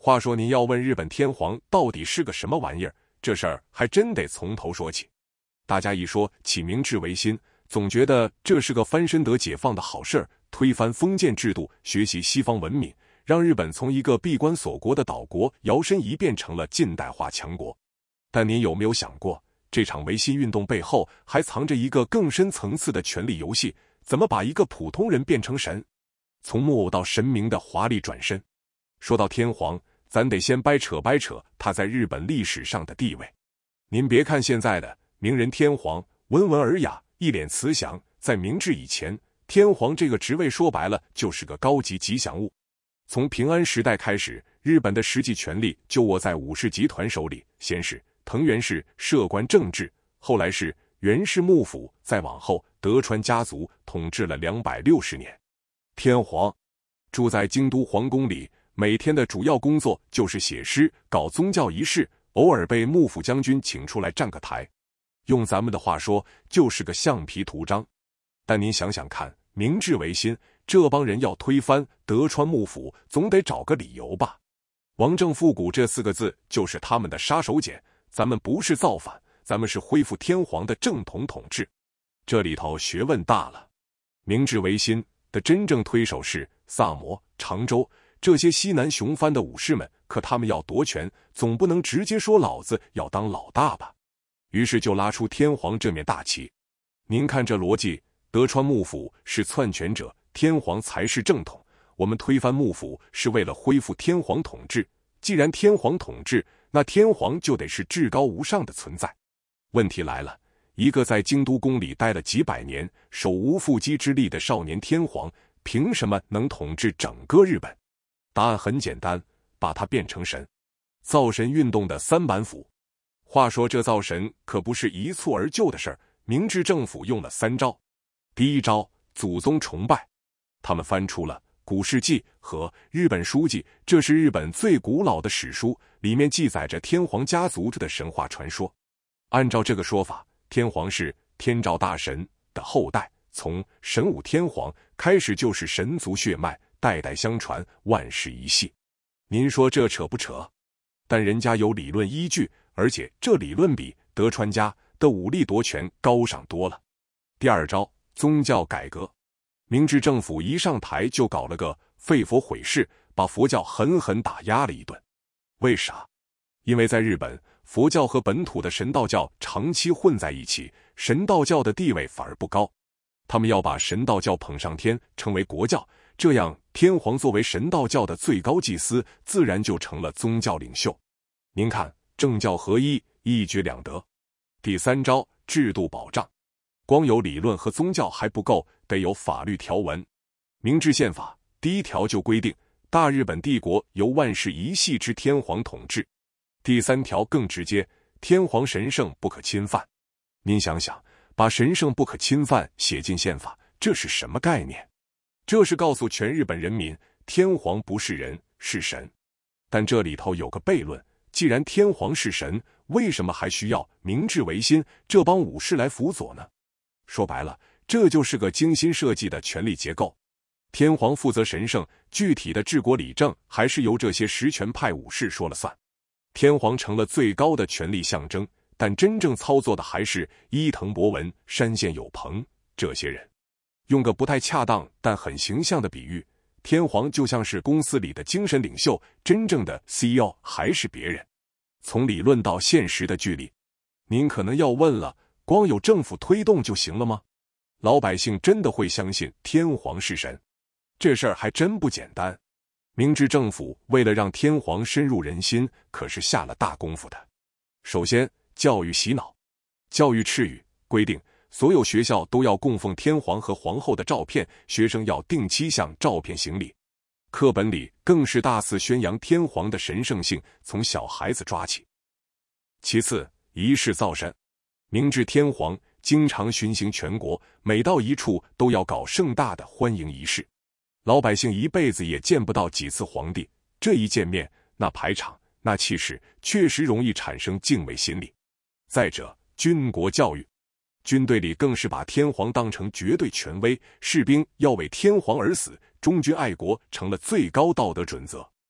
话说您要问日本天皇到底是个什么玩意儿，这事儿还真得从头说起。大家一说起明治维新，总觉得这是个翻身得解放的好事儿，推翻封建制度，学习西方文明，让日本从一个闭关锁国的岛国摇身一变成了近代化强国。但您有没有想过，这场维新运动背后还藏着一个更深层次的权力游戏，怎么把一个普通人变成神，从木偶到神明的华丽转身。说到天皇，咱得先掰扯他在日本历史上的地位。您别看现在的明仁天皇温文尔雅，一脸慈祥，在明治以前，天皇这个职位说白了就是个高级吉祥物。从平安时代开始，日本的实际权力就握在武士集团手里，先是藤原氏摄关政治，后来是源氏幕府，再往后德川家族统治了260年。天皇住在京都皇宫里，每天的主要工作就是写诗、搞宗教仪式，偶尔被幕府将军请出来站个台。用咱们的话说，就是个橡皮图章。但您想想看，明治维新，这帮人要推翻德川幕府，总得找个理由吧？王政复古这4个字就是他们的杀手锏。咱们不是造反，咱们是恢复天皇的正统统治。这里头学问大了。明治维新的真正推手是萨摩、长州这些西南雄藩的武士们，可他们要夺权，总不能直接说老子要当老大吧？于是就拉出天皇这面大旗。您看这逻辑，德川幕府是篡权者，天皇才是正统。我们推翻幕府是为了恢复天皇统治，既然天皇统治，那天皇就得是至高无上的存在。问题来了，一个在京都宫里待了几百年，手无缚鸡之力的少年天皇，凭什么能统治整个日本？答案很简单，把他变成神。造神运动的3板斧。话说这造神可不是一蹴而就的事儿，明治政府用了3招。第一招，祖宗崇拜。他们翻出了《古事记》和《日本书记》，这是日本最古老的史书，里面记载着天皇家族的神话传说。按照这个说法，天皇是天照大神的后代，从神武天皇开始就是神族血脉，代代相传，万世一系。您说这扯不扯？但人家有理论依据，而且这理论比德川家的武力夺权高尚多了。第二招，宗教改革。明治政府一上台就搞了个废佛毁释，把佛教狠狠打压了一顿。为啥？因为在日本，佛教和本土的神道教长期混在一起，神道教的地位反而不高。他们要把神道教捧上天，成为国教，这样天皇作为神道教的最高祭司，自然就成了宗教领袖。您看，政教合一，一举两得。第3招，制度保障。光有理论和宗教还不够，得有法律条文。明治宪法第1条就规定，大日本帝国由万世一系之天皇统治。第3条更直接，天皇神圣不可侵犯。您想想，把神圣不可侵犯写进宪法，这是什么概念？这是告诉全日本人民，天皇不是人，是神。但这里头有个悖论，既然天皇是神，为什么还需要明治维新这帮武士来辅佐呢？说白了，这就是个精心设计的权力结构。天皇负责神圣，具体的治国理政还是由这些实权派武士说了算。天皇成了最高的权力象征，但真正操作的还是伊藤博文、山县有朋这些人。用个不太恰当但很形象的比喻，天皇就像是公司里的精神领袖，真正的 CEO 还是别人。从理论到现实的距离，您可能要问了，光有政府推动就行了吗？老百姓真的会相信天皇是神？这事儿还真不简单。明治政府为了让天皇深入人心，可是下了大功夫的。首先，教育洗脑。教育敕语规定，所有学校都要供奉天皇和皇后的照片，学生要定期向照片行礼。课本里更是大肆宣扬天皇的神圣性，从小孩子抓起。其次，仪式造神。明治天皇经常巡行全国，每到一处都要搞盛大的欢迎仪式。老百姓一辈子也见不到几次皇帝，这一见面，那排场，那气势，确实容易产生敬畏心理。再者，军国教育。军队里更是把天皇当成绝对权威，士兵要为天皇而死，忠君爱国成了最高道德准则。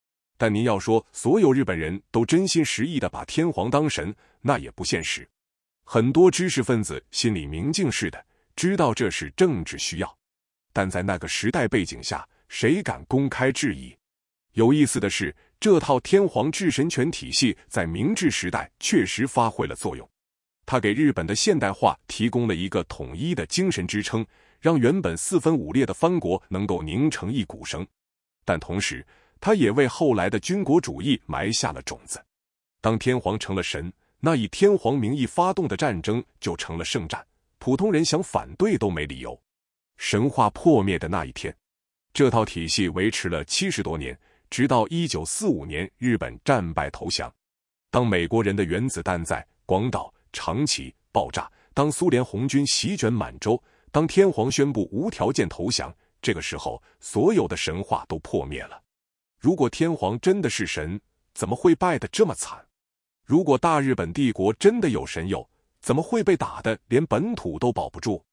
但您要说所有日本人都真心实意地把天皇当神，那也不现实。很多知识分子心里明镜似的，知道这是政治需要，但在那个时代背景下，谁敢公开质疑？有意思的是，这套天皇制神权体系在明治时代确实发挥了作用，它给日本的现代化提供了一个统一的精神支撑，让原本四分五裂的藩国能够拧成一股绳。但同时，它也为后来的军国主义埋下了种子。当天皇成了神，那以天皇名义发动的战争就成了圣战，普通人想反对都没理由。神话破灭的那一天，这套体系维持了70多年，直到1945年日本战败投降。当美国人的原子弹在广岛、长崎爆炸，当苏联红军席卷满洲，当天皇宣布无条件投降，这个时候所有的神话都破灭了。如果天皇真的是神，怎么会败得这么惨？如果大日本帝国真的有神佑，怎么会被打得连本土都保不住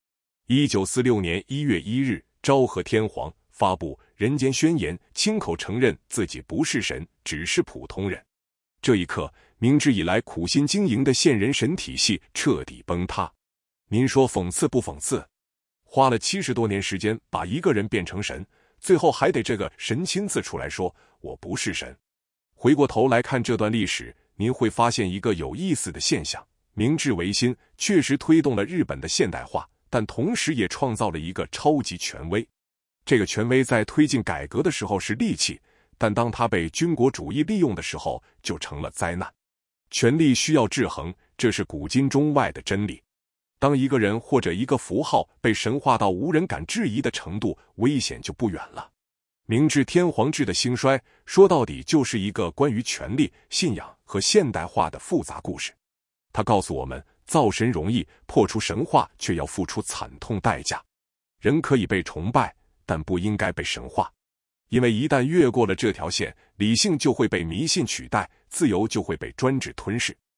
？1946年1月1日，昭和天皇发布人间宣言，亲口承认自己不是神，只是普通人。这一刻，明治以来苦心经营的现人神体系彻底崩塌。您说讽刺不讽刺？花了70多年时间把一个人变成神，最后还得这个神亲自出来说我不是神。回过头来看这段历史，您会发现一个有意思的现象：明治维新确实推动了日本的现代化，但同时也创造了一个超级权威。这个权威在推进改革的时候是利器，但当它被军国主义利用的时候就成了灾难。权力需要制衡，这是古今中外的真理。当一个人或者一个符号被神化到无人敢质疑的程度，危险就不远了。明治天皇制的兴衰，说到底就是一个关于权力、信仰和现代化的复杂故事。它告诉我们，造神容易，破除神话却要付出惨痛代价。人可以被崇拜，但不应该被神化，因为一旦越过了这条线，理性就会被迷信取代，自由就会被专制吞噬。